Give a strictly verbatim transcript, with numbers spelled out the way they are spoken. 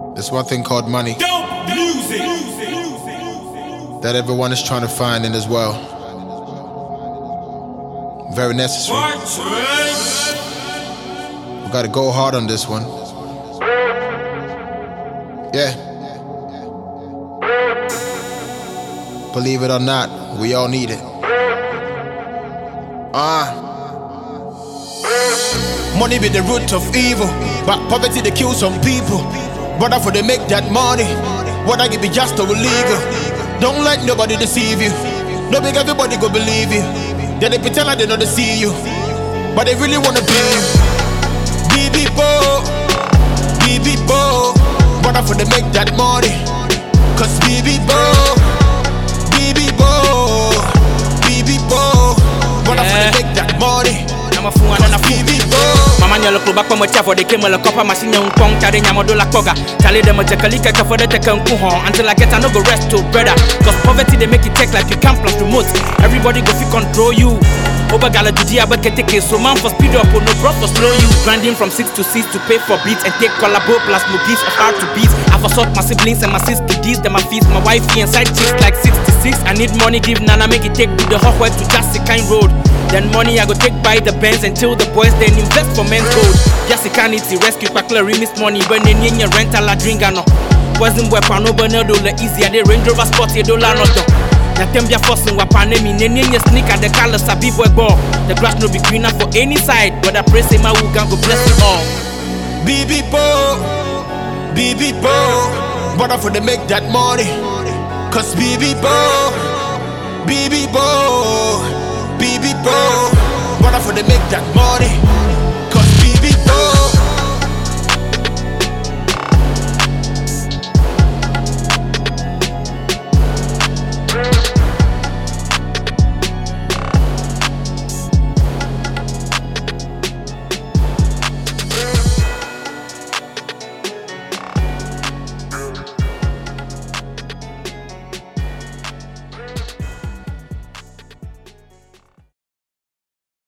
There's one thing called money that everyone is trying to find in this world. Very necessary. We gotta go hard on this one. Yeah. Believe it or not, we all need it. Ah. Uh. Money be the root of evil, but poverty they kill some people. Brother, for they make that money, what I give be just or illegal. Don't let nobody deceive you. No big everybody go believe you. Then they pretend like they don't see you, but they really wanna be you. B B Bo, B B Bo. Brother, for they make that money, cause B B Bo, B B Bo, B B Bo. Brother, for they make that money. I'm a fool and a fool. Mama nyalo club kwa mcha for the camel copper machine on pong tare nyamo do la koga. Tell them to kalika ka for the take on until I get I no go rest to brother. Cause poverty they make it take like you can't plus remote. Everybody go fit control you. Over gala to dia but take so man for speed up no bro for slow you. Grinding from six to six to pay for beats and take collabo plus movies of hard to beat. I've assault my siblings and my sisters, these them my fees, my wifey and side chicks like sixty-six. I need money, give Nana make it take to the hot way to just the kind road. Then money I go take by the Benz until the boys then invest for men's gold. Just you can't eat rescue quickly remix money when they need your rental a drink no. Wasn't weapon no banner dollar easy at the Range Rover Sport a dollar not done. Now them be forcing weapon me nenye your sneaker the colors a big boy ball. The grass no be greener for any side, but I pray say my who can go bless you all. B B Bo, B B Bo, brother for they make that money, cause B B Bo, B B Bo. B B Bo, brother for they make that money.